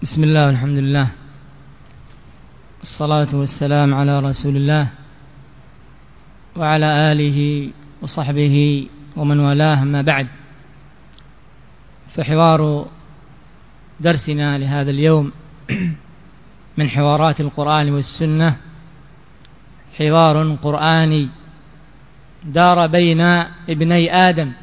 بسم الله والحمد لله، الصلاة والسلام على رسول الله وعلى آله وصحبه ومن والاه، أما بعد. فحوار درسنا لهذا اليوم من حوارات القرآن والسنة حوار قرآني دار بين ابني آدم.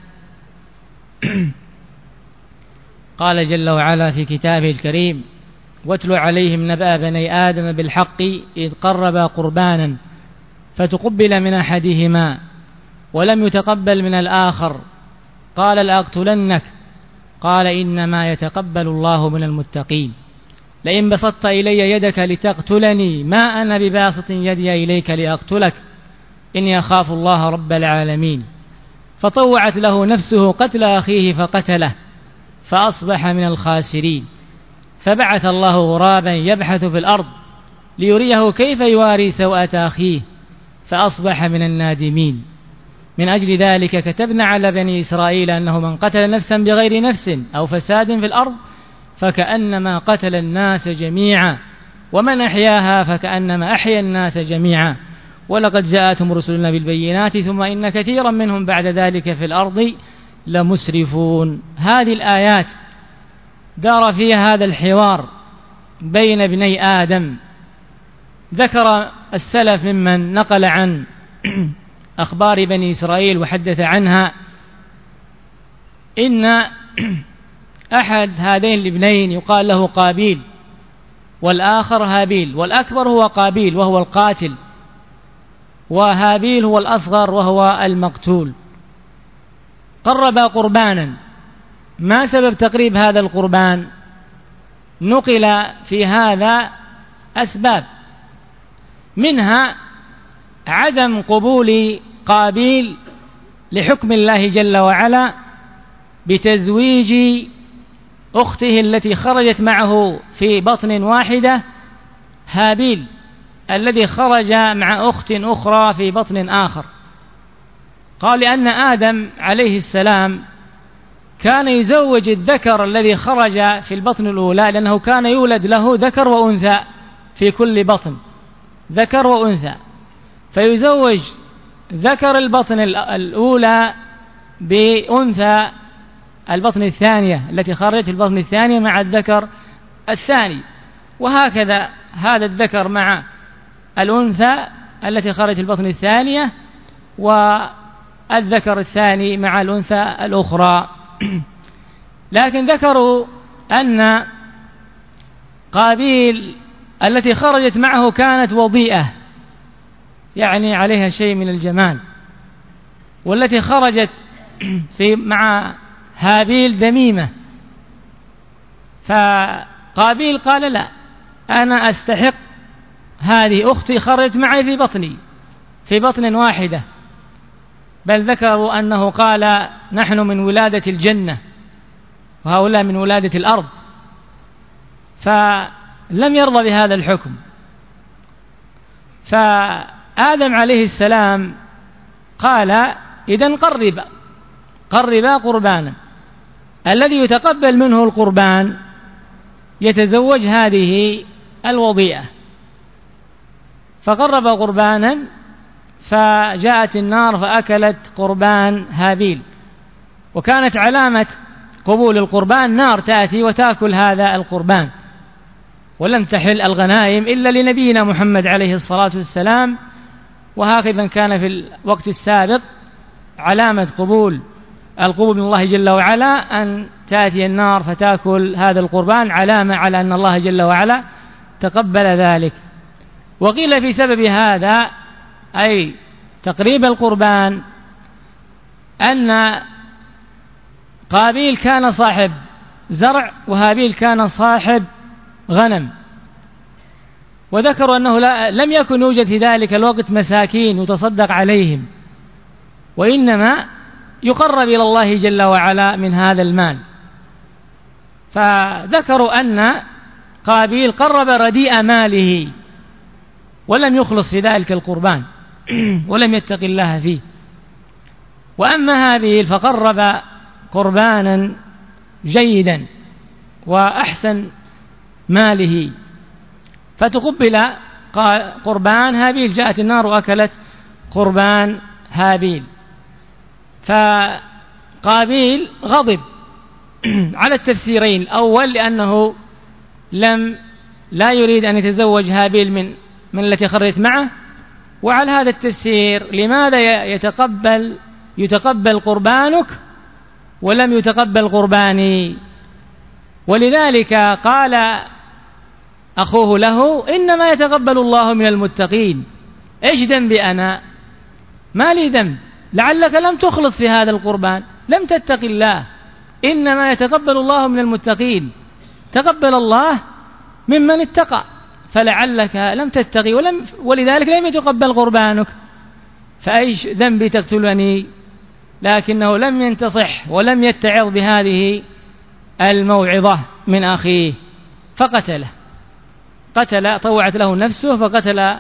قال جل وعلا في كتابه الكريم: واتل عليهم نبأ بني آدم بالحق إذ قربا قربانا فتقبل من أحدهما ولم يتقبل من الآخر قال لأقتلنك قال إنما يتقبل الله من المتقين لئن بسطت إلي يدك لتقتلني ما أنا بباسط يدي إليك لأقتلك إني أخاف الله رب العالمين. فطوعت له نفسه قتل أخيه فقتله فأصبح من الخاسرين. فبعث الله غرابا يبحث في الأرض ليريه كيف يواري سوءة أخيه فأصبح من النادمين. من أجل ذلك كتبنا على بني إسرائيل أنه من قتل نفسا بغير نفس أو فساد في الأرض فكأنما قتل الناس جميعا ومن أحياها فكأنما أحيا الناس جميعا ولقد جاءتهم رسلنا بالبينات ثم إن كثيرا منهم بعد ذلك في الأرض لمسرفون. هذه الآيات دار فيها هذا الحوار بين ابني آدم. ذكر السلف ممن نقل عن أخبار بني إسرائيل وحدث عنها إن أحد هذين الابنين يقال له قابيل والآخر هابيل، والأكبر هو قابيل وهو القاتل، وهابيل هو الأصغر وهو المقتول. قربا قربانا. ما سبب تقريب هذا القربان؟ نقل في هذا أسباب، منها عدم قبول قابيل لحكم الله جل وعلا بتزويج أخته التي خرجت معه في بطن واحدة، هابيل الذي خرج مع أخت أخرى في بطن آخر. قال لأن آدم عليه السلام كان يزوج الذكر الذي خرج في البطن الأولى، لأنه كان يولد له ذكر وأنثى في كل بطن، ذكر وأنثى، فيزوج ذكر البطن الأولى بأنثى البطن الثانية التي خرجت في البطن الثانية مع الذكر الثاني، وهكذا هذا الذكر مع الأنثى التي خرجت في البطن الثانية والذكر الثاني مع الأنثى الأخرى. لكن ذكروا أن قابيل التي خرجت معه كانت وضيئة، يعني عليها شيء من الجمال، والتي خرجت مع هابيل دميمة. فقابيل قال لا، أنا أستحق هذه أختي خرجت معي في بطني في بطن واحدة. بل ذكروا أنه قال نحن من ولادة الجنة وهؤلاء من ولادة الأرض، فلم يرضى بهذا الحكم. فآدم عليه السلام قال إذن قربا قربانا، الذي يتقبل منه القربان يتزوج هذه الوضيئة. فقرب قربانا فجاءت النار فأكلت قربان هابيل، وكانت علامة قبول القربان نار تأتي وتأكل هذا القربان، ولم تحل الغنائم إلا لنبينا محمد عليه الصلاة والسلام. وهكذا كان في الوقت السابق علامة قبول من الله جل وعلا أن تأتي النار فتأكل هذا القربان، علامة على أن الله جل وعلا تقبل ذلك. وقيل في سبب هذا أي تقريب القربان أن قابيل كان صاحب زرع وهابيل كان صاحب غنم، وذكروا أنه لم يكن يوجد في ذلك الوقت مساكين يتصدق عليهم، وإنما يقرب إلى الله جل وعلا من هذا المال. فذكروا أن قابيل قرب رديء ماله ولم يخلص في ذلك القربان ولم يتق الله فيه. وأما هابيل فقرب قربانا جيدا وأحسن ماله. فتقبل قربان هابيل، جاءت النار وأكلت قربان هابيل. فقابيل غضب على التفسيرين، الأول لأنه لا يريد أن يتزوج هابيل من التي خرجت معه، وعلى هذا التفسير لماذا يتقبل قربانك ولم يتقبل قرباني؟ ولذلك قال أخوه له: إنما يتقبل الله من المتقين. إيش ذنبي أنا؟ ما لي ذنب، لعلك لم تخلص في هذا القربان، لم تتق الله. إنما يتقبل الله من المتقين، تقبل الله ممن اتقى، فلعلك لم تتقي ولذلك لم يتقبل قربانك. فأيش ذنبي تقتلني؟ لكنه لم ينتصح ولم يتعظ بهذه الموعظة من أخيه فقتله، طوعت له نفسه فقتل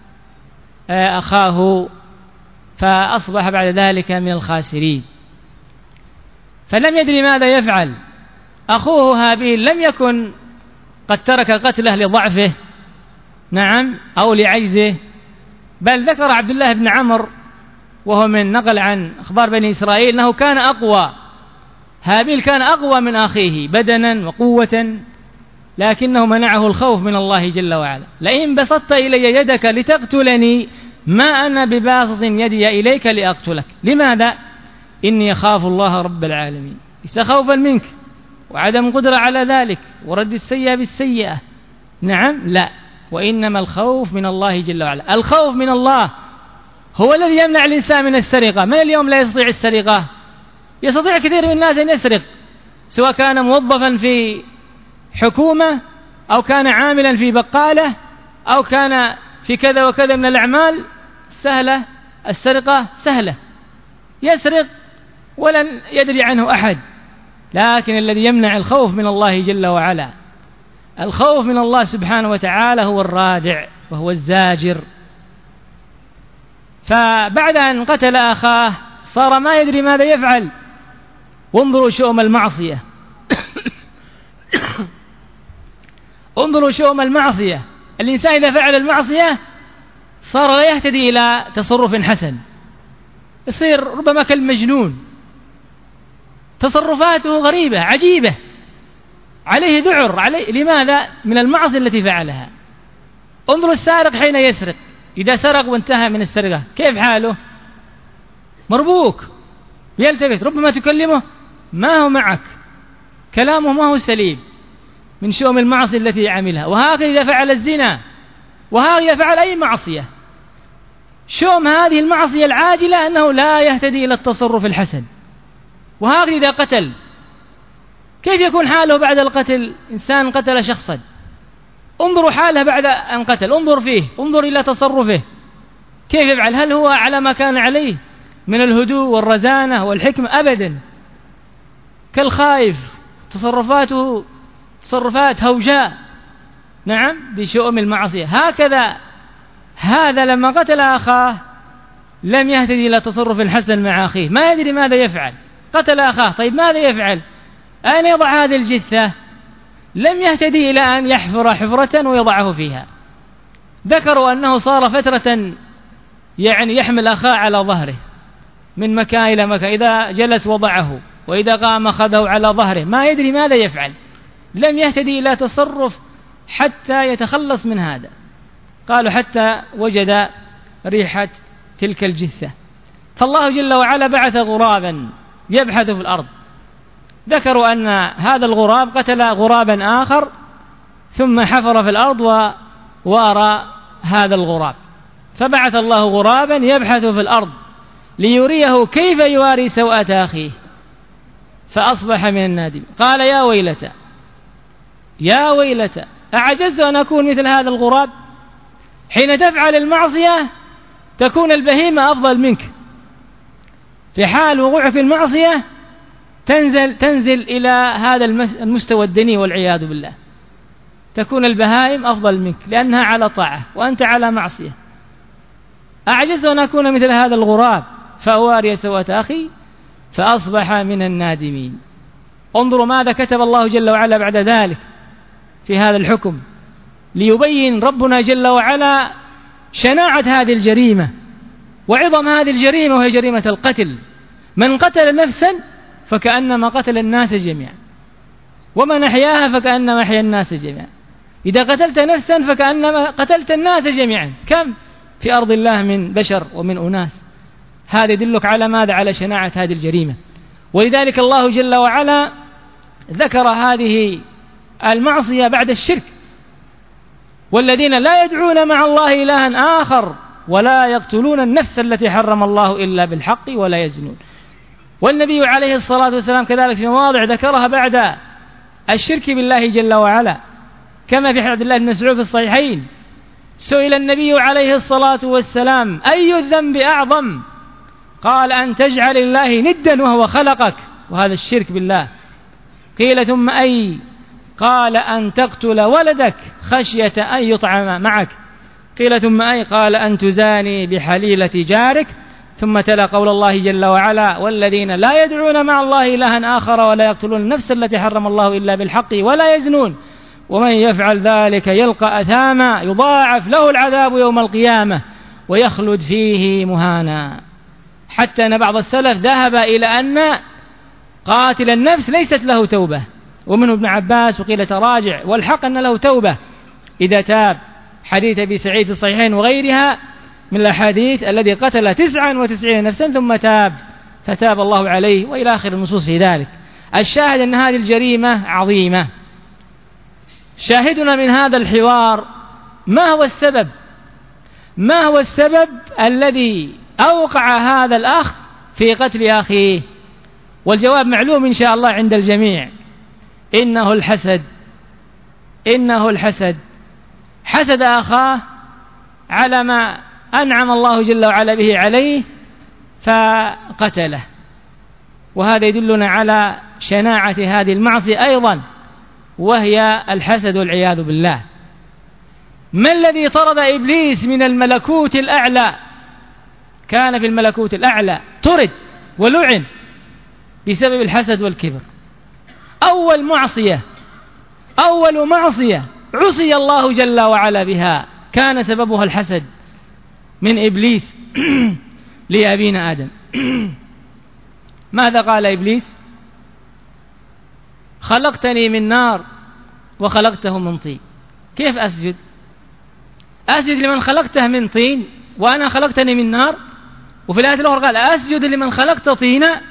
أخاه، فأصبح بعد ذلك من الخاسرين. فلم يدري ماذا يفعل. أخوه هابيل لم يكن قد ترك قتله لضعفه، نعم، أو لعجزه، بل ذكر عبد الله بن عمرو وهو من نقل عن أخبار بني إسرائيل أنه كان أقوى، هابيل كان أقوى من أخيه بدنا وقوة، لكنه منعه الخوف من الله جل وعلا. لئن بسطت إلي يدك لتقتلني ما أنا بباسط يدي إليك لأقتلك. لماذا؟ إني أخاف الله رب العالمين. ليس خوفا منك وعدم قدرة على ذلك ورد السيئة بالسيئة، نعم، لا، وإنما الخوف من الله جل وعلا. الخوف من الله هو الذي يمنع الإنسان من السرقة. من اليوم لا يستطيع السرقة؟ يستطيع كثير من الناس أن يسرق، سواء كان موظفا في حكومة أو كان عاملا في بقالة أو كان في كذا وكذا من الأعمال. سهلة السرقة، سهلة، يسرق ولن يدري عنه أحد. لكن الذي يمنع الخوف من الله جل وعلا، الخوف من الله سبحانه وتعالى، هو الرادع وهو الزاجر. فبعد أن قتل أخاه صار ما يدري ماذا يفعل. وانظروا شؤم المعصية انظروا شؤم المعصية. الإنسان إذا فعل المعصية صار لا يهتدي إلى تصرف حسن، يصير ربما كالمجنون، تصرفاته غريبة عجيبة، عليه ذعر، لماذا؟ من المعصية التي فعلها. انظروا السارق حين يسرق، إذا سرق وانتهى من السرقة كيف حاله؟ مربوك، يلتفت، ربما تكلمه ما هو معك، كلامه ما هو سليم، من شؤم المعصية التي عملها. وهكذا إذا فعل الزنا، وهكذا فعل أي معصية. شؤم هذه المعصية العاجلة أنه لا يهتدي إلى التصرف الحسن. وهكذا إذا قتل، كيف يكون حاله بعد القتل؟ إنسان قتل شخصا، انظروا حاله بعد أن قتل، انظر فيه، انظر إلى تصرفه كيف يفعل. هل هو على ما كان عليه من الهدوء والرزانة والحكمة؟ أبدا، كالخائف، تصرفاته تصرفات هوجاء، نعم، بشؤم المعصية. هكذا هذا لما قتل أخاه لم يهتدي إلى تصرف حسن مع أخيه، ما يدري ماذا يفعل. قتل أخاه، طيب ماذا يفعل؟ أين يضع هذه الجثة؟ لم يهتدي إلى أن يحفر حفرة ويضعه فيها. ذكروا أنه صار فترة يحمل أخاه على ظهره من مكان إلى مكان، إذا جلس وضعه وإذا قام أخذه على ظهره، ما يدري ماذا يفعل. لم يهتدي إلى تصرف حتى يتخلص من هذا. قالوا حتى وجد ريحة تلك الجثة. فالله جل وعلا بعث غرابا يبحث في الأرض. ذكروا أن هذا الغراب قتل غرابا آخر ثم حفر في الأرض وأرى هذا الغراب، فبعث الله غرابا يبحث في الأرض ليريه كيف يواري سوءة أخيه، فأصبح من النادم. قال: يا ويلتى يا ويلتى، أعجزت أن أكون مثل هذا الغراب؟ حين تفعل المعصية تكون البهيمة أفضل منك، في حال وقوعك في المعصية تنزل إلى هذا المستوى الدني والعياذ بالله، تكون البهائم أفضل منك لأنها على طاعة وأنت على معصية. أعجزت أن أكون مثل هذا الغراب فأواري سوءة أخي فأصبح من النادمين. انظروا ماذا كتب الله جل وعلا بعد ذلك: في هذا الحكم، ليبين ربنا جل وعلا شناعة هذه الجريمة وعظم هذه الجريمة، وهي جريمة القتل. من قتل نفسا فكأنما قتل الناس جميعا، ومن أحياها فكأنما أحيا الناس جميعا. إذا قتلت نفسا فكأنما قتلت الناس جميعا. كم في أرض الله من بشر ومن أناس. هذا يدلك على ماذا؟ على شناعة هذه الجريمة. ولذلك الله جل وعلا ذكر هذه المعصية بعد الشرك: والذين لا يدعون مع الله إلها آخر ولا يقتلون النفس التي حرم الله إلا بالحق ولا يزنون. والنبي عليه الصلاة والسلام كذلك في مواضع ذكرها بعد الشرك بالله جل وعلا، كما في حديث عبد الله بن مسعود في الصحيحين: سئل النبي عليه الصلاة والسلام: أي الذنب أعظم؟ قال: أن تجعل الله ندا وهو خلقك، وهذا الشرك بالله. قيل: ثم أي؟ قال: أن تقتل ولدك خشية أن يطعم معك. قيل: ثم أي؟ قال: أن تزاني بحليلة جارك. ثم تلا قول الله جل وعلا: والذين لا يدعون مع الله إلها آخر ولا يقتلون النفس التي حرم الله إلا بالحق ولا يزنون ومن يفعل ذلك يلقى أثاما يضاعف له العذاب يوم القيامة ويخلد فيه مهانا. حتى أن بعض السلف ذهب إلى أن قاتل النفس ليست له توبة، ومنه ابن عباس وقيل تراجع، والحق أن له توبة إذا تاب. حديث أبي سعيد في الصحيحين وغيرها من الأحاديث: الذي قتل 99 نفسا ثم تاب فتاب الله عليه، وإلى آخر النصوص في ذلك. الشاهد أن هذه الجريمة عظيمة. شاهدنا من هذا الحوار: ما هو السبب الذي أوقع هذا الأخ في قتل أخيه؟ والجواب معلوم إن شاء الله عند الجميع: إنه الحسد. حسد أخاه على ما أنعم الله جل وعلا به عليه فقتله. وهذا يدلنا على شناعة هذه المعصية أيضا، وهي الحسد والعياذ بالله. ما الذي طرد إبليس من الملكوت الأعلى؟ كان في الملكوت الأعلى، طرد ولعن بسبب الحسد والكبر. أول معصية عصي الله جل وعلا بها كان سببها الحسد من إبليس لأبينا آدم. ماذا قال إبليس؟ خلقتني من نار وخلقته من طين، كيف أسجد لمن خلقته من طين وأنا خلقتني من نار؟ وفي الآية الأخرى قال: أسجد لمن خلقت طينا.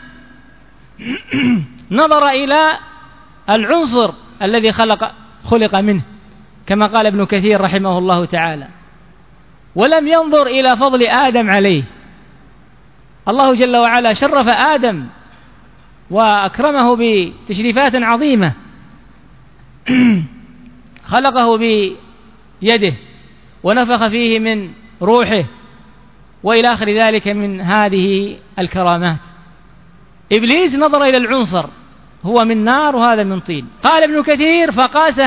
نظر إلى العنصر الذي خلق منه، كما قال ابن كثير رحمه الله تعالى، ولم ينظر إلى فضل آدم عليه. الله جل وعلا شرف آدم وأكرمه بتشريفات عظيمة، خلقه بيده ونفخ فيه من روحه وإلى آخر ذلك من هذه الكرامات. إبليس نظر إلى العنصر، هو من نار وهذا من طين. قال ابن كثير: فقاس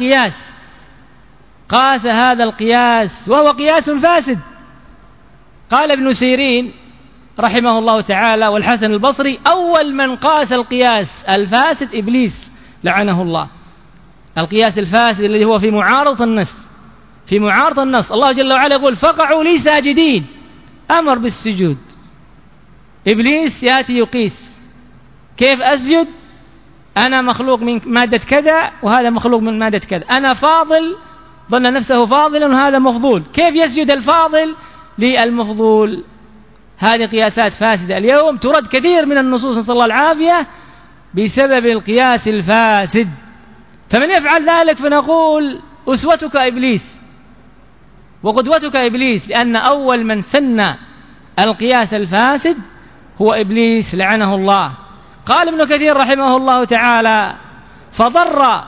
هذا القياس وهو قياس فاسد. قال ابن سيرين رحمه الله تعالى والحسن البصري: أول من قاس القياس الفاسد إبليس لعنه الله. القياس الفاسد الذي هو في معارضة النص. الله جل وعلا يقول: فقعوا لي ساجدين، أمر بالسجود. إبليس يأتي يقيس: كيف أسجد؟ أنا مخلوق من مادة كذا وهذا مخلوق من مادة كذا، أنا فاضل، ظن نفسه فاضلا وهذا مفضول، كيف يسجد الفاضل للمفضول؟ هذه قياسات فاسدة اليوم ترد كثير من النصوص نسأل الله العافية بسبب القياس الفاسد. فمن يفعل ذلك فنقول: أسوتك إبليس وقدوتك إبليس، لأن أول من سن القياس الفاسد هو إبليس لعنه الله. قال ابن كثير رحمه الله تعالى: فضر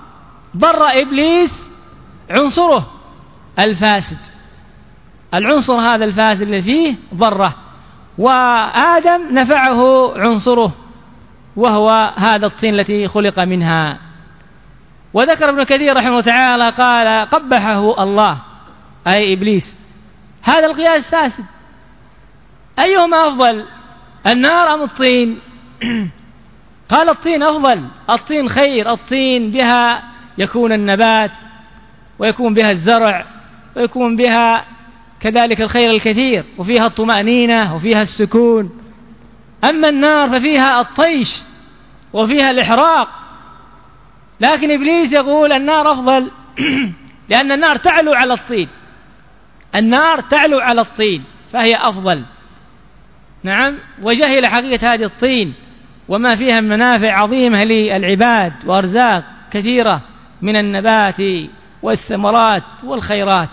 إبليس عنصره الفاسد، العنصر هذا الفاسد اللي فيه ضره، وآدم نفعه عنصره وهو هذا الطين التي خلق منها. وذكر ابن كثير رحمه الله تعالى قال: قبحه الله أي إبليس. هذا القياس فاسد. أيهما أفضل، النار أم الطين؟ قال: الطين أفضل، الطين خير، الطين بها يكون النبات ويكون بها الزرع ويكون بها كذلك الخير الكثير، وفيها الطمأنينة وفيها السكون. أما النار ففيها الطيش وفيها الإحراق. لكن إبليس يقول النار أفضل لأن النار تعلو على الطين، النار تعلو على الطين فهي أفضل. نعم، وجهل حقيقة هذه الطين وما فيها من منافع عظيمة للعباد وأرزاق كثيرة من النبات والثمرات والخيرات.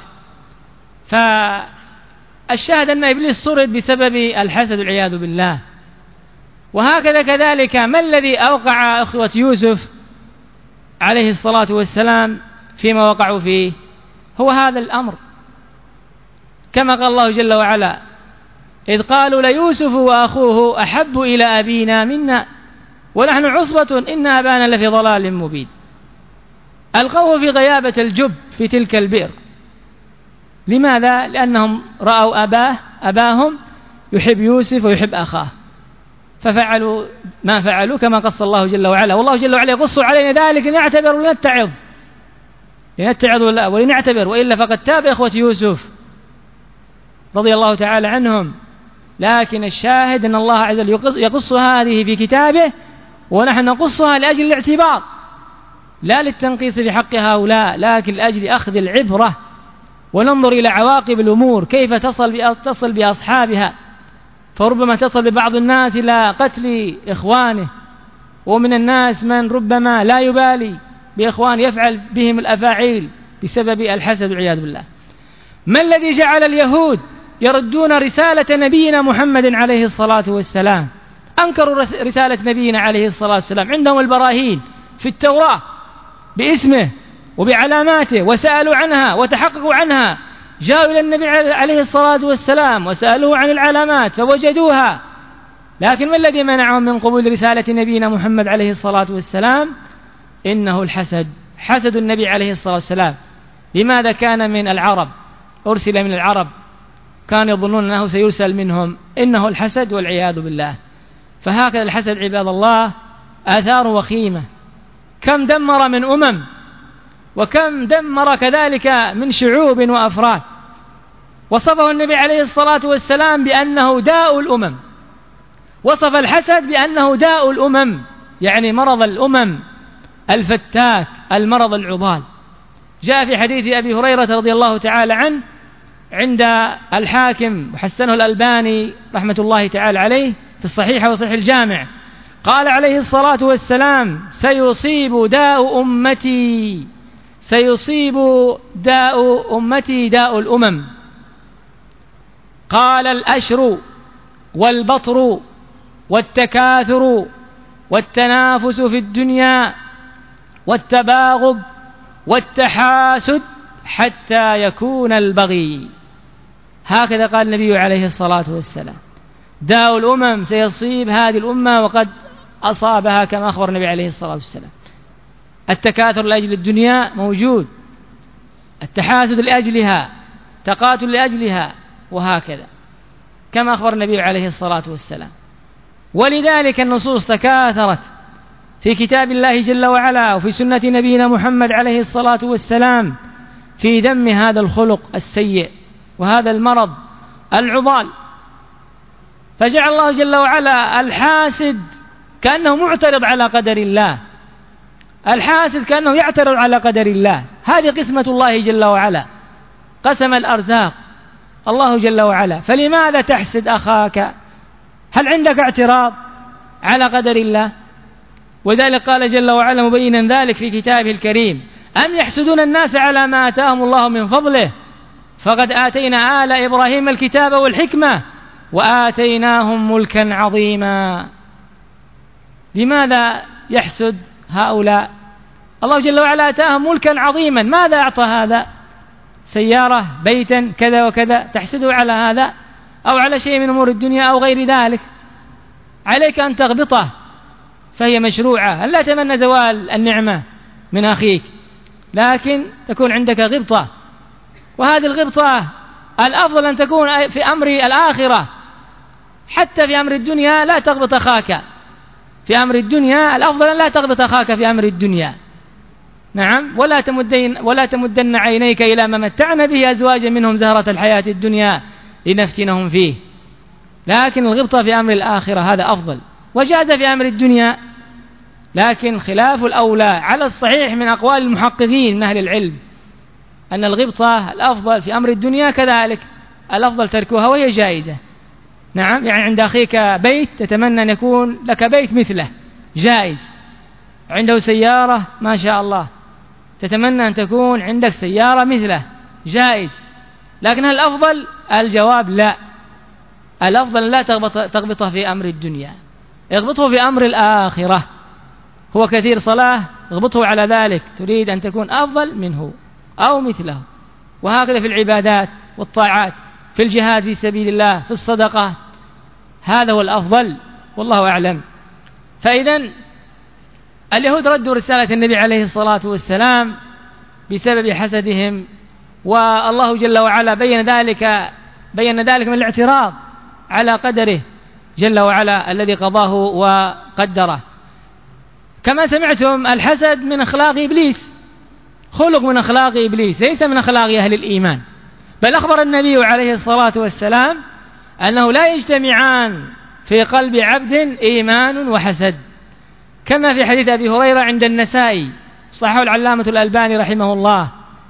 فالشاهد أن إبليس صرد بسبب الحسد والعياذ بالله. وهكذا كذلك ما الذي أوقع أخوة يوسف عليه الصلاة والسلام فيما وقعوا فيه؟ هو هذا الأمر، كما قال الله جل وعلا: إذ قالوا ليوسف وأخوه أحب إلى أبينا منا ونحن عصبة إن أبانا لفي ضلال مبين. ألقوه في غيابة الجب في تلك البئر. لماذا؟ لأنهم رأوا أباهم يحب يوسف ويحب أخاه، ففعلوا ما فعلوا كما قص الله جل وعلا. والله جل وعلا يقص علينا ذلك لنعتبر ولنتعظ ولنعتبر، وإلا فقد تاب إخوة يوسف رضي الله تعالى عنهم. لكن الشاهد أن الله عز وجل يقص هذه في كتابه، ونحن نقصها لأجل الاعتبار لا للتنقيص بحق هؤلاء، لكن لأجل أخذ العبرة وننظر إلى عواقب الأمور كيف تصل بأصحابها. فربما تصل ببعض الناس إلى قتل إخوانه، ومن الناس من ربما لا يبالي بإخوان يفعل بهم الأفاعيل بسبب الحسد والعياذ بالله. ما الذي جعل اليهود يردون رسالة نبينا محمد عليه الصلاة والسلام؟ أنكروا رسالة نبينا عليه الصلاة والسلام، عندهم البراهين في التوراة باسمه وبعلاماته، وسألوا عنها وتحققوا عنها. جاءوا إلى النبي عليه الصلاة والسلام وسألوه عن العلامات فوجدوها، لكن ما الذي منعهم من قبول رسالة نبينا محمد عليه الصلاة والسلام؟ إنه الحسد، حسد النبي عليه الصلاة والسلام. لماذا؟ كان من العرب، أرسل من العرب، كانوا يظنون أنه سيرسل منهم. إنه الحسد والعياذ بالله. فهكذا الحسد عباد الله آثار وخيمة، كم دمر من أمم، وكم دمر كذلك من شعوب وأفراد. وصفه النبي عليه الصلاة والسلام بأنه داء الأمم، وصف الحسد بأنه داء الأمم، يعني مرض الأمم الفتاك، المرض العضال. جاء في حديث أبي هريرة رضي الله تعالى عنه عند الحاكم وحسنه الألباني رحمة الله تعالى عليه في الصحيح وصحيح الجامع، قال عليه الصلاة والسلام: سيصيب داء أمتي داء الأمم. قال: الأشر والبطر والتكاثر والتنافس في الدنيا والتباغض والتحاسد حتى يكون البغي. هكذا قال النبي عليه الصلاة والسلام: داء الأمم سيصيب هذه الأمة، وقد أصابها كما أخبر النبي عليه الصلاة والسلام. التكاثر لأجل الدنيا موجود، التحاسد لأجلها، تقاتل لأجلها، وهكذا كما أخبر النبي عليه الصلاة والسلام. ولذلك النصوص تكاثرت في كتاب الله جل وعلا وفي سنة نبينا محمد عليه الصلاة والسلام في ذم هذا الخلق السيء وهذا المرض العضال. فجعل الله جل وعلا الحاسد كأنه معترض على قدر الله، الحاسد كأنه يعترض على قدر الله. هذه قسمة الله جل وعلا، قسم الأرزاق الله جل وعلا. فلماذا تحسد أخاك؟ هل عندك اعتراض على قدر الله؟ وذلك قال جل وعلا مبينا ذلك في كتابه الكريم: أم يحسدون الناس على ما آتاهم الله من فضله فقد آتينا آل إبراهيم الكتاب والحكمة وآتيناهم ملكا عظيما. لماذا يحسد هؤلاء؟ الله جل وعلا آتاهم ملكا عظيما. ماذا أعطى هذا؟ سيارة، بيتا، كذا وكذا، تحسده على هذا أو على شيء من أمور الدنيا أو غير ذلك. عليك أن تغبطه، فهي مشروعة. لا تمنى زوال النعمة من أخيك، لكن تكون عندك غبطة. وهذه الغبطة الأفضل أن تكون في أمر الآخرة. حتى في أمر الدنيا لا تغبط أخاك في أمر الدنيا، الأفضل أن لا تغبط أخاك في أمر الدنيا. نعم، ولا تمدن عينيك إلى ما متعنا به أزواجا منهم زهرة الحياة الدنيا لنفتنهم فيه. لكن الغبطة في أمر الآخرة هذا أفضل، وجاز في أمر الدنيا، لكن خلاف الأولى على الصحيح من أقوال المحققين من أهل العلم أن الغبطة الأفضل في أمر الدنيا، كذلك الأفضل تركها وهي جائزة. نعم، يعني عند أخيك بيت تتمنى أن يكون لك بيت مثله، جائز. عنده سيارة ما شاء الله تتمنى أن تكون عندك سيارة مثله، جائز. لكن هل الأفضل؟ الجواب لا، الأفضل لا تغبطه في أمر الدنيا، اغبطه في أمر الآخرة. هو كثير صلاة، اغبطه على ذلك، تريد أن تكون أفضل منه أو مثله. وهكذا في العبادات والطاعات، في الجهاد في سبيل الله، في الصدقة، هذا هو الأفضل، والله أعلم. فإذن اليهود ردوا رسالة النبي عليه الصلاة والسلام بسبب حسدهم، والله جل وعلا بين ذلك من الاعتراض على قدره جل وعلا الذي قضاه وقدره. كما سمعتم، الحسد من أخلاق إبليس، خلق من أخلاق إبليس، ليس من أخلاق أهل الإيمان. بل أخبر النبي عليه الصلاة والسلام أنه لا يجتمعان في قلب عبد إيمان وحسد، كما في حديث أبي هريرة عند النسائي، صححه العلامة الألباني رحمه الله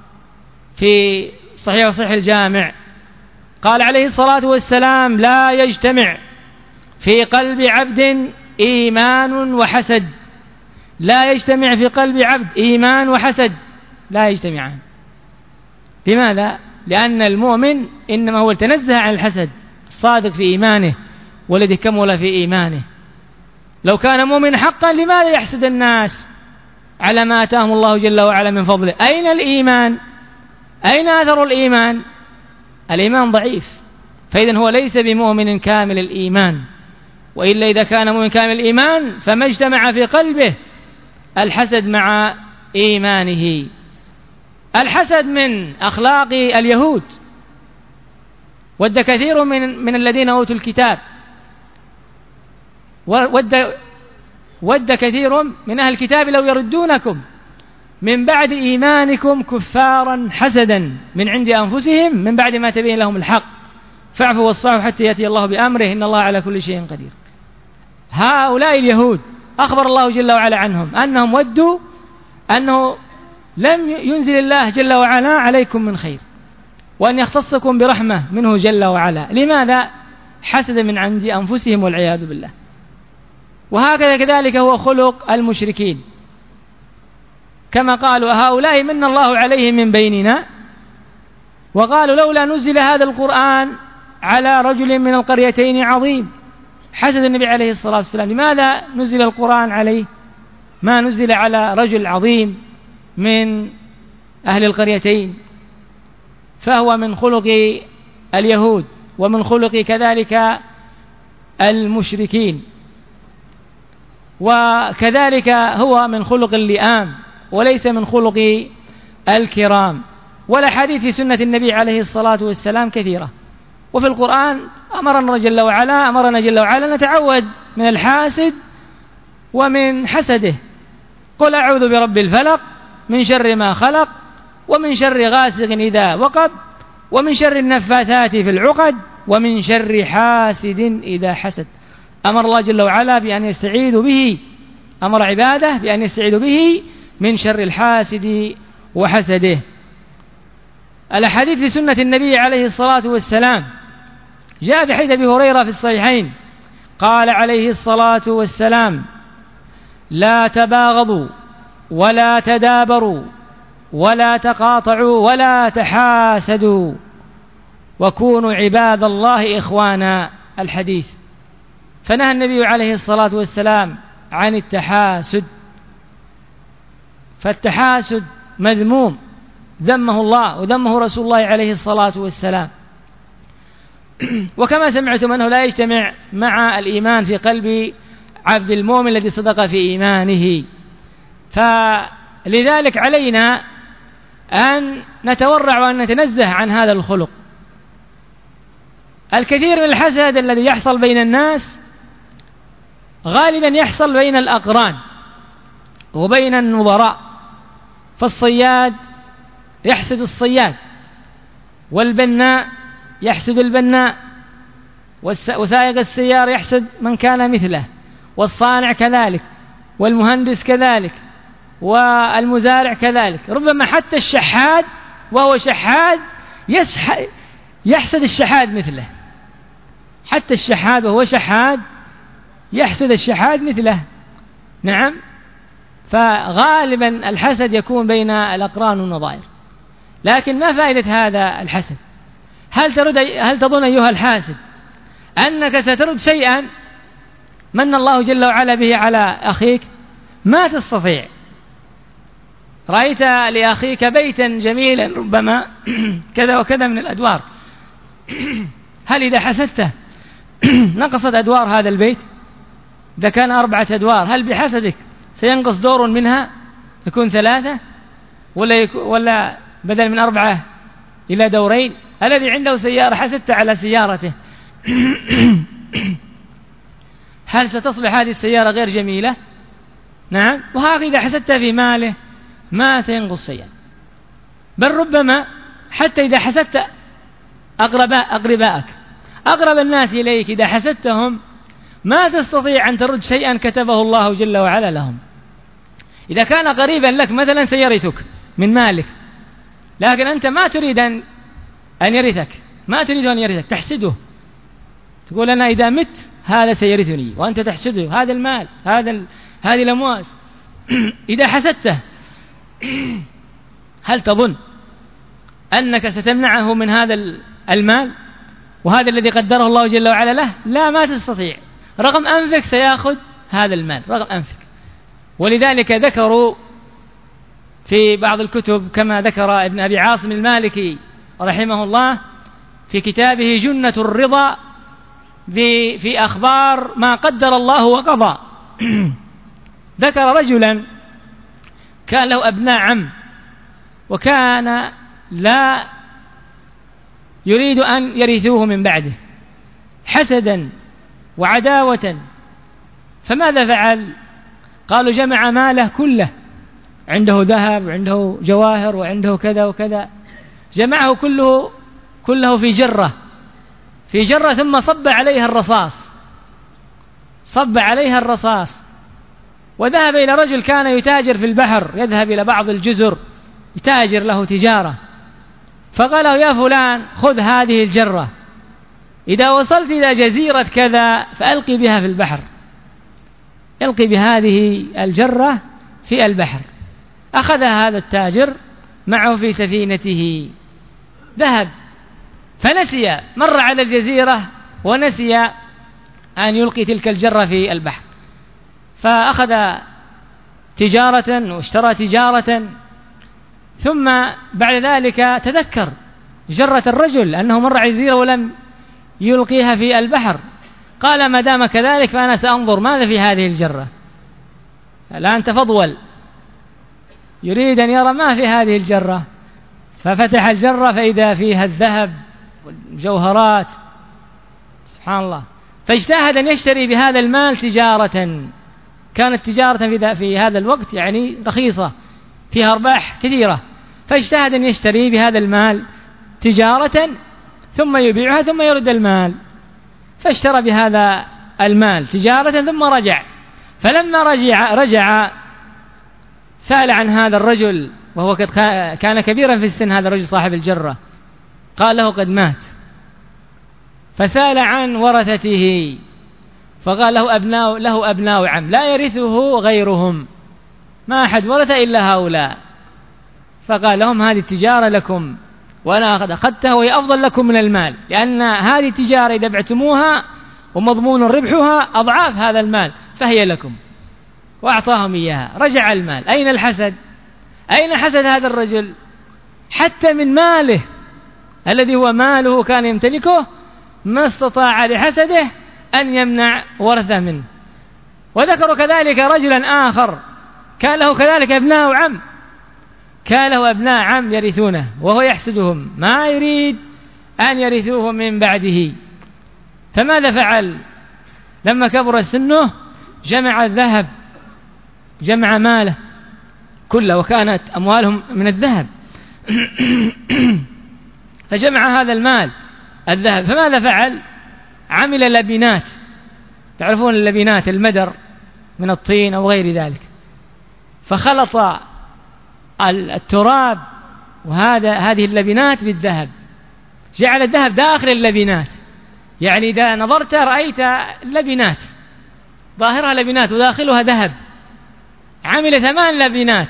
في صحيح الجامع، قال عليه الصلاة والسلام: لا يجتمع في قلب عبد إيمان وحسد، لا يجتمع في قلب عبد إيمان وحسد، لا يجتمعان. لماذا؟ لأن المؤمن إنما هو تنزه عن الحسد، صادق في إيمانه والذي كمل في إيمانه. لو كان مؤمن حقا لماذا يحسد الناس على ما آتاهم الله جل وعلا من فضله؟ أين الإيمان؟ أين أثر الإيمان؟ الإيمان ضعيف، فإذن هو ليس بمؤمن كامل الإيمان. وإلا إذا كان مؤمن كامل الإيمان فما اجتمع في قلبه الحسد مع إيمانه. الحسد من أخلاق اليهود، ود كثير من الذين أوتوا الكتاب، ود كثير من أهل الكتاب لو يردونكم من بعد إيمانكم كفارا حسدا من عند أنفسهم من بعد ما تبين لهم الحق فاعفوا واصفحوا حتى يأتي الله بأمره إن الله على كل شيء قدير. هؤلاء اليهود أخبر الله جل وعلا عنهم أنهم ودوا أنه لم ينزل الله جل وعلا عليكم من خير، وأن يختصكم برحمة منه جل وعلا. لماذا؟ حسد من عند أنفسهم والعياذ بالله. وهكذا كذلك هو خلق المشركين، كما قالوا: هؤلاء من الله عليهم من بيننا، وقالوا: لولا نزل هذا القرآن على رجل من القريتين عظيم. حسد النبي عليه الصلاة والسلام، لماذا نزل القرآن عليه ما نزل على رجل عظيم من أهل القريتين؟ فهو من خلق اليهود ومن خلق كذلك المشركين، وكذلك هو من خلق اللئام وليس من خلق الكرام. والأحاديث في سنة النبي عليه الصلاة والسلام كثيرة، وفي القرآن أمرنا جل وعلا نتعوذ من الحاسد ومن حسده. قل أعوذ برب الفلق من شر ما خلق ومن شر غاسق إذا وقب ومن شر النفاثات في العقد ومن شر حاسد إذا حسد. أمر الله جل وعلا بأن يستعيذوا به، أمر عباده بأن يستعيذوا به من شر الحاسد وحسده. الأحاديث في سنة النبي عليه الصلاة والسلام جاء في حديث أبي هريرة في الصحيحين قال عليه الصلاة والسلام: لا تباغضوا ولا تدابروا ولا تقاطعوا ولا تحاسدوا وكونوا عباد الله إخوانا. الحديث. فنهى النبي عليه الصلاة والسلام عن التحاسد، فالتحاسد مذموم، ذمه الله وذمه رسول الله عليه الصلاة والسلام. وكما سمعتم أنه لا يجتمع مع الإيمان في قلب عبد المؤمن الذي صدق في إيمانه. فلذلك علينا أن نتورع وأن نتنزه عن هذا الخلق. الكثير من الحسد الذي يحصل بين الناس غالبا يحصل بين الأقران وبين النظراء، فالصياد يحسد الصياد، والبناء يحسد البناء، وسائق السيارة يحسد من كان مثله، والصانع كذلك، والمهندس كذلك، والمزارع كذلك. ربما حتى الشحاد وهو شحاد يحسد الشحاد مثله، حتى الشحاد وهو شحاد يحسد الشحاد مثله. نعم. فغالبا الحسد يكون بين الأقران والنظائر. لكن ما فائدة هذا الحسد؟ هل تظن أيها الحاسد أنك سترد شيئا من الله جل وعلا به على أخيك؟ ما تستطيع. رأيت لأخيك بيتا جميلا ربما كذا وكذا من الأدوار، هل إذا حسدته نقصت أدوار هذا البيت؟ إذا كان 4 أدوار هل بحسدك سينقص دور منها يكون 3 ولا بدل من 4 إلى 2 دورين؟ الذي عنده سيارة حسدت على سيارته هل ستصبح هذه السيارة غير جميلة؟ نعم. وهكذا إذا حسدت في ماله ما سينقص شيئا، بل ربما حتى إذا حسدت أقربائك، أقرب الناس إليك، إذا حسدتهم ما تستطيع أن ترد شيئا كتبه الله جل وعلا لهم. إذا كان قريبا لك مثلا سيرثك من مالك، لكن أنت ما تريد أن يرثك، ما تريد أن يرثك، تحسده، تقول أنا إذا مت هذا سيرثني، وأنت تحسده هذا المال، هذه الأموال. إذا حسدته هل تظن أنك ستمنعه من هذا المال وهذا الذي قدره الله جل وعلا له؟ لا، ما تستطيع. رغم أنفك سيأخذ هذا المال، رغم أنفك. ولذلك ذكروا في بعض الكتب كما ذكر ابن أبي عاصم المالكي رحمه الله في كتابه جنة الرضا في أخبار ما قدر الله وقضى، ذكر رجلا كان له أبناء عم، وكان لا يريد أن يرثوه من بعده حسدا وعداوة. فماذا فعل؟ قالوا جمع ماله كله، عنده ذهب وعنده جواهر وعنده كذا وكذا، جمعه كله في جرة ثم صب عليها الرصاص وذهب إلى رجل كان يتاجر في البحر، يذهب إلى بعض الجزر يتاجر له تجارة، فقال له يا فلان خذ هذه الجرة، إذا وصلت إلى جزيرة كذا فألقي بها في البحر، يلقي بهذه الجرة في البحر. أخذها هذا التاجر معه في سفينته، ذهب فنسي، مر على الجزيرة ونسي أن يلقي تلك الجرة في البحر، فأخذ تجارة واشترى تجارة، ثم بعد ذلك تذكر جرة الرجل أنه مر على الجزيرة ولم يلقيها في البحر، قال ما دام كذلك فأنا سأنظر ماذا في هذه الجرة. الآن تفضول، يريد أن يرى ما في هذه الجرة، ففتح الجرة فإذا فيها الذهب والجوهرات، سبحان الله. فاجتهد أن يشتري بهذا المال تجارة، كانت تجارة في هذا الوقت يعني رخيصة فيها أرباح كثيرة، فاجتهد أن يشتري بهذا المال تجارة ثم يبيعها ثم يرد المال، فاشترى بهذا المال تجارة ثم رجع، فلما رجع سأل عن هذا الرجل وهو قد كان كبيرا في السن، هذا الرجل صاحب الجرة، قال له قد مات. فسأل عن ورثته فقال له أبناء عم لا يرثه غيرهم، ما أحد ورث إلا هؤلاء. فقال لهم هذه التجارة لكم وأنا قد أخذتها وهي أفضل لكم من المال، لأن هذه التجارة إذا بعتموها ومضمون ربحها أضعاف هذا المال فهي لكم، وأعطاهم إياها. رجع المال. أين الحسد؟ أين حسد هذا الرجل؟ حتى من ماله الذي هو ماله كان يمتلكه ما استطاع لحسده أن يمنع ورثه منه. وذكروا كذلك رجلا آخر كان له كذلك أبناء عم، كان له أبناء عم يرثونه وهو يحسدهم، ما يريد أن يرثوه من بعده. فماذا فعل؟ لما كبر سنه جمع الذهب، جمع ماله كله، وكانت أموالهم من الذهب. فجمع هذا المال الذهب، فماذا فعل؟ عمل لبنات، تعرفون اللبنات، المدر من الطين أو غير ذلك، فخلط التراب هذه اللبنات بالذهب، جعل الذهب داخل اللبنات، يعني إذا نظرت رأيت لبنات ظاهرها لبنات وداخلها ذهب. عمل 8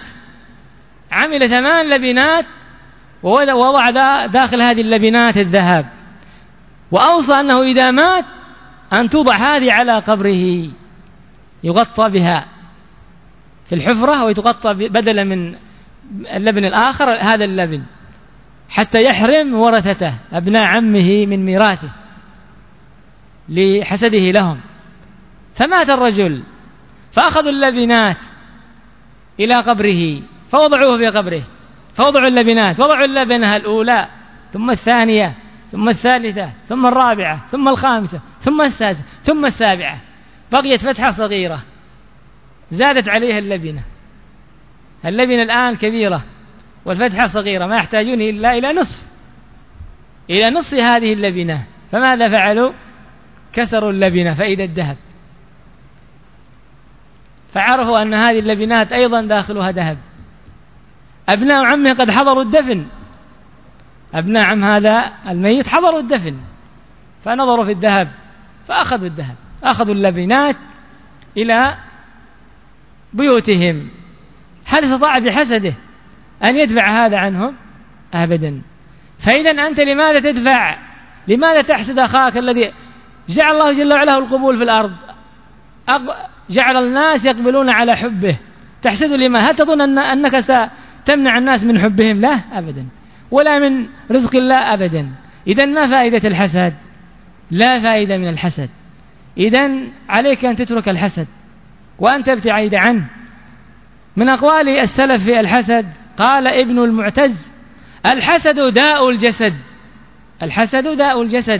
لبنات ووضع داخل هذه اللبنات الذهب، وأوصى أنه إذا مات أن توضع هذه على قبره، يغطى بها في الحفرة ويتغطى بدلا من اللبن الآخر هذا اللبن، حتى يحرم ورثته أبناء عمه من ميراثه لحسده لهم. فمات الرجل، فأخذوا اللبنات إلى قبره فوضعوه في قبره، فوضعوا اللبنات، وضعوا اللبنة الأولى ثم الثانية ثم الثالثة ثم الرابعة ثم الخامسة ثم السادسة ثم السابعة، بقيت فتحة صغيرة زادت عليها اللبنة الآن كبيرة والفتحة صغيرة، ما يحتاجون إلا إلى نصف هذه اللبنة. فماذا فعلوا؟ كسروا اللبنة فإذا الذهب، فعرفوا أن هذه اللبنات أيضا داخلها ذهب. أبناء عمه قد حضروا الدفن، أبناء عم هذا الميت حضروا الدفن، فنظروا في الذهب فأخذوا الذهب، أخذوا اللبنات إلى بيوتهم. هل استطاع بحسده أن يدفع هذا عنهم؟ أبدا. فإذا أنت لماذا تدفع؟ لماذا تحسد أخاك الذي جعل الله جل وعلا القبول في الأرض، جعل الناس يقبلون على حبه؟ تحسد لما؟ هل تظن أنك ستمنع الناس من حبهم؟ لا أبدا، ولا من رزق الله أبدا. إذن ما فائدة الحسد؟ لا فائدة من الحسد. إذن عليك أن تترك الحسد وأن تبتعد عنه. من أقوال السلف في الحسد قال ابن المعتز: الحسد داء الجسد، الحسد داء الجسد.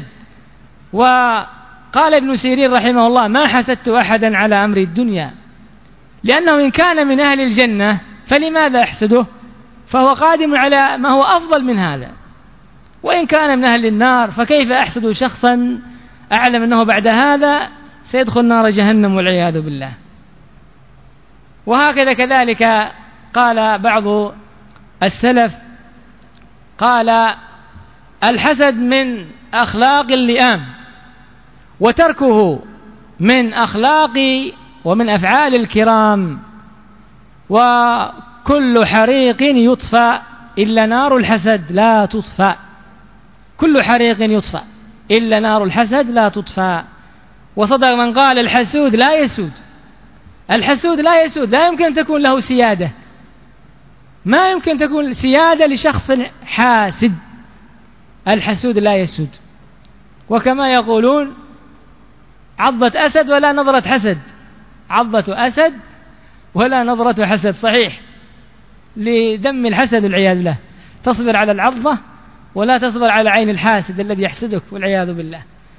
وقال ابن سيرين رحمه الله: ما حسدت أحدا على أمر الدنيا، لأنه إن كان من أهل الجنة فلماذا أحسده؟ فهو قادم على ما هو أفضل من هذا. وإن كان من أهل النار فكيف أحسد شخصا أعلم أنه بعد هذا سيدخل نار جهنم والعياذ بالله. وهكذا كذلك قال بعض السلف، قال: الحسد من أخلاق اللئام، وتركه من أخلاق ومن أفعال الكرام، وكل حريق يطفى إلا نار الحسد لا تطفى، كل حريق يطفى إلا نار الحسد لا تطفى. وصدق من قال: الحسود لا يسود، الحسود لا يسود، لا يمكن أن تكون له سيادة، ما يمكن تكون سيادة لشخص حاسد. الحسود لا يسود. وكما يقولون: عضة أسد ولا نظرة حسد، عضة أسد ولا نظرة حسد. صحيح، لدم الحسد والعياذ بالله، تصبر على العضة ولا تصبر على عين الحاسد الذي يحسدك والعياذ بالله.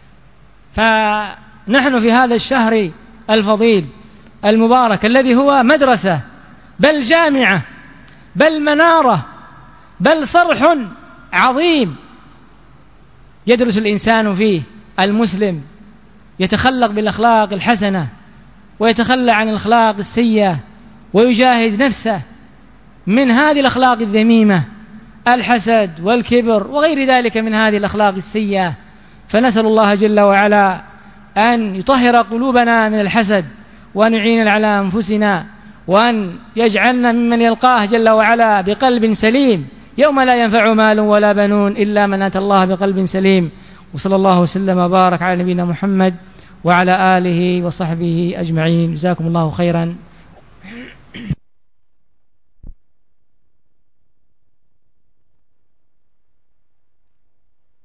فنحن في هذا الشهر الفضيل المبارك الذي هو مدرسة بل جامعة بل منارة بل صرح عظيم يدرس الإنسان فيه، المسلم يتخلق بالأخلاق الحسنة ويتخلى عن الأخلاق السيئة ويجاهد نفسه من هذه الأخلاق الذميمة، الحسد والكبر وغير ذلك من هذه الأخلاق السيئة. فنسأل الله جل وعلا أن يطهر قلوبنا من الحسد، وأن يعيننا على أنفسنا، وأن يجعلنا ممن يلقاه جل وعلا بقلب سليم يوم لا ينفع مال ولا بنون إلا من أتى الله بقلب سليم. وصلى الله وسلم وبارك على نبينا محمد وعلى آله وصحبه أجمعين. جزاكم الله خيرا.